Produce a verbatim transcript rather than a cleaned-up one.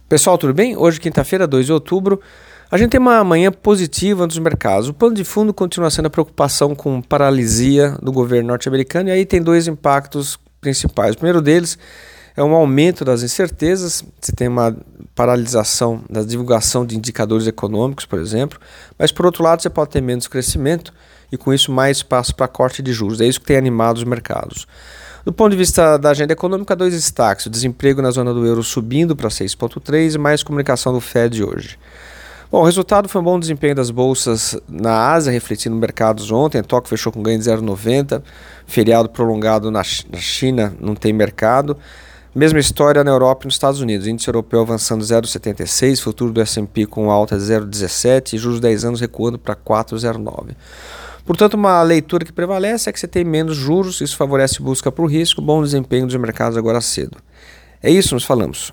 Pessoal, tudo bem? Hoje, quinta-feira, dois de outubro, a gente tem uma manhã positiva nos mercados. O pano de fundo continua sendo a preocupação com paralisia do governo norte-americano, e aí tem dois impactos principais. O primeiro deles é um aumento das incertezas. Você tem uma paralisação da divulgação de indicadores econômicos, por exemplo, mas por outro lado você pode ter menos crescimento e com isso mais espaço para corte de juros. É isso que tem animado os mercados. Do ponto de vista da agenda econômica, dois destaques: o desemprego na zona do euro subindo para seis vírgula três e mais comunicação do Fed hoje. Bom, o resultado foi um bom desempenho das bolsas na Ásia, refletindo mercados ontem. A Tóquio fechou com ganho de zero vírgula noventa, feriado prolongado na China não tem mercado. Mesma história na Europa e nos Estados Unidos. Índice europeu avançando zero vírgula setenta e seis, futuro do S and P com alta de zero vírgula dezessete e juros de dez anos recuando para quatro vírgula zero nove. Portanto, uma leitura que prevalece é que você tem menos juros, isso favorece busca por risco, bom desempenho dos mercados agora cedo. É isso, nos falamos.